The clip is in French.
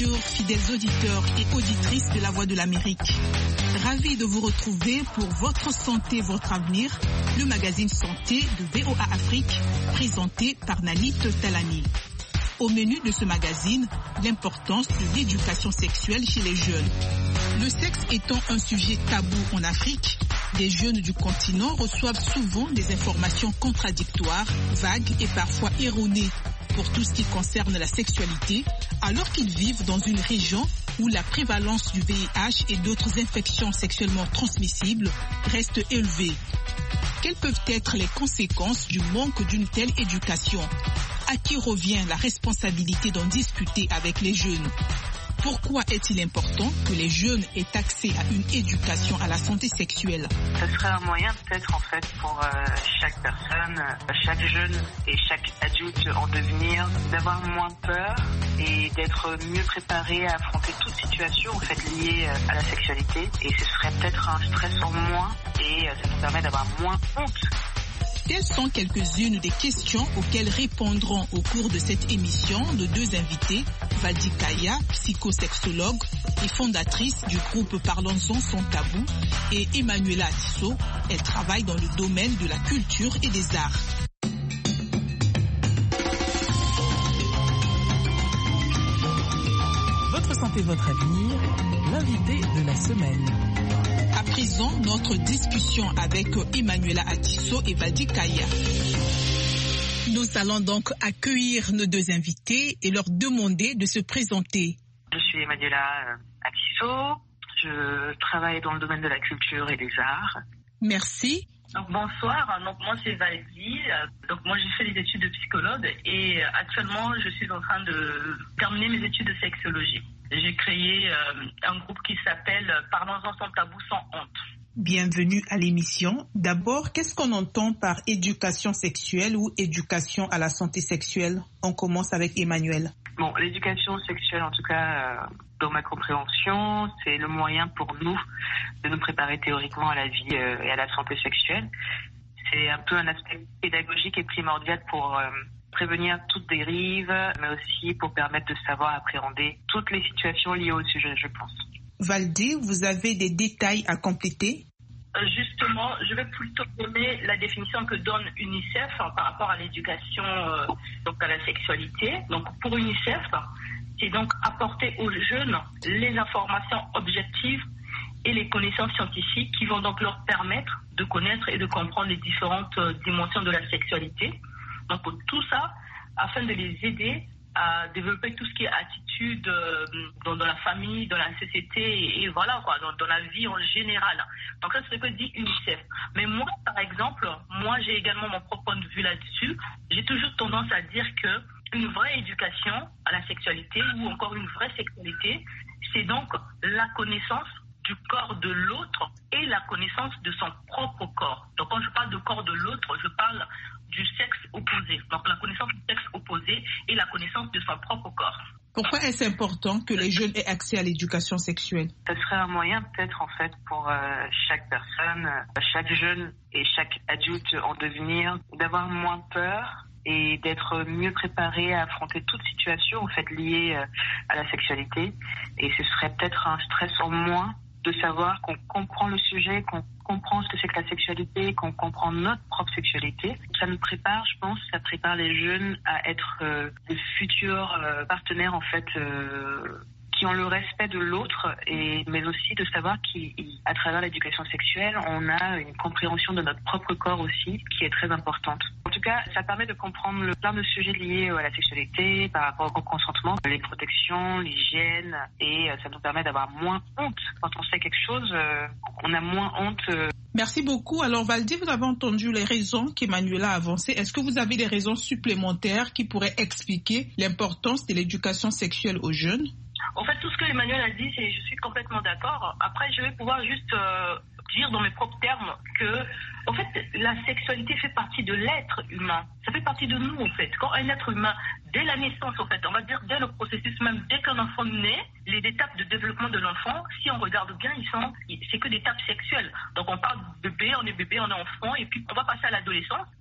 Bonjour fidèles auditeurs et auditrices de La Voix de l'Amérique. Ravi de vous retrouver pour Votre Santé, Votre Avenir, le magazine santé de VOA Afrique, présenté par Nalit Talani. Au menu de ce magazine, l'importance de l'éducation sexuelle chez les jeunes. Le sexe étant un sujet tabou en Afrique, des jeunes du continent reçoivent souvent des informations contradictoires, vagues et parfois erronées pour tout ce qui concerne la sexualité, alors qu'ils vivent dans une région où la prévalence du VIH et d'autres infections sexuellement transmissibles reste élevée. Quelles peuvent être les conséquences du manque d'une telle éducation? À qui revient la responsabilité d'en discuter avec les jeunes? Pourquoi est-il important que les jeunes aient accès à une éducation à la santé sexuelle? Ce serait un moyen peut-être en fait pour chaque personne, chaque jeune et chaque adulte en devenir d'avoir moins peur et d'être mieux préparé à affronter toute situation en fait liée à la sexualité. Et ce serait peut-être un stress en moins et ça nous permet d'avoir moins honte. Telles sont quelques-unes des questions auxquelles répondront au cours de cette émission nos deux invités, Valdi Kaya, psychosexologue et fondatrice du groupe Parlons-en sans tabou, et Emmanuela Atisso, elle travaille dans le domaine de la culture et des arts. Votre santé, votre avenir, l'invité de la semaine. À présent, notre discussion avec Emmanuela Atisso et Valdi Kaya. Nous allons donc accueillir nos deux invités et leur demander de se présenter. Je suis Emmanuela Atisso, je travaille dans le domaine de la culture et des arts. Merci. Donc, bonsoir, moi c'est Valdi, moi j'ai fait des études de psychologue et actuellement je suis en train de terminer mes études de sexologie. J'ai créé un groupe qui s'appelle Parlons-en sans tabou, sans honte. Bienvenue à l'émission. D'abord, qu'est-ce qu'on entend par éducation sexuelle ou éducation à la santé sexuelle? On commence avec Emmanuel. Bon, l'éducation sexuelle, en tout cas, dans ma compréhension, c'est le moyen pour nous de nous préparer théoriquement à la vie et à la santé sexuelle. C'est un peu un aspect pédagogique et primordial pour prévenir toute dérive, mais aussi pour permettre de savoir appréhender toutes les situations liées au sujet, je pense. Valdi, vous avez des détails à compléter? Justement, je vais plutôt donner la définition que donne UNICEF par rapport à l'éducation donc à la sexualité. Donc pour UNICEF, c'est donc apporter aux jeunes les informations objectives et les connaissances scientifiques qui vont donc leur permettre de connaître et de comprendre les différentes dimensions de la sexualité. Donc pour tout ça, afin de les aider à développer tout ce qui est attitude dans la famille, dans la société et voilà quoi, dans la vie en général. Donc ça c'est ce que dit UNICEF. Mais moi par exemple, j'ai également mon propre point de vue là-dessus. J'ai toujours tendance à dire que une vraie éducation à la sexualité ou encore une vraie sexualité, c'est donc la connaissance du corps de l'autre et la connaissance de son propre corps. Donc quand je parle de corps de l'autre, je parle du sexe opposé. Donc la connaissance du sexe opposé et la connaissance de son propre corps. Pourquoi est-ce important que les jeunes aient accès à l'éducation sexuelle? Ce serait un moyen peut-être en fait pour chaque personne, chaque jeune et chaque adulte en devenir d'avoir moins peur et d'être mieux préparé à affronter toute situation en fait liée à la sexualité. Et ce serait peut-être un stress en moins de savoir qu'on comprend le sujet, qu'on comprend ce que c'est que la sexualité, qu'on comprend notre propre sexualité. Ça nous prépare, je pense, ça prépare les jeunes à être de futurs partenaires en fait qui ont le respect de l'autre, mais aussi de savoir qu'à travers l'éducation sexuelle, on a une compréhension de notre propre corps aussi qui est très importante. En tout cas, ça permet de comprendre plein de sujets liés à la sexualité, par rapport au consentement, les protections, l'hygiène, et ça nous permet d'avoir moins honte. Quand on sait quelque chose, on a moins honte. Merci beaucoup. Alors Valdi, vous avez entendu les raisons qu'Emmanuela a avancées. Est-ce que vous avez des raisons supplémentaires qui pourraient expliquer l'importance de l'éducation sexuelle aux jeunes? En fait, tout ce que Emmanuel a dit, je suis complètement d'accord. Après, je vais pouvoir juste dire dans mes propres termes que, en fait, la sexualité fait partie de l'être humain. Ça fait partie de nous, en fait. Quand un être humain, dès la naissance, en fait, on va dire dès le processus même, dès qu'un enfant naît, les étapes de développement de l'enfant, si on regarde bien, c'est que des étapes sexuelles. Donc, on parle de bébé, on est enfant, et puis on va passer à l'adolescence.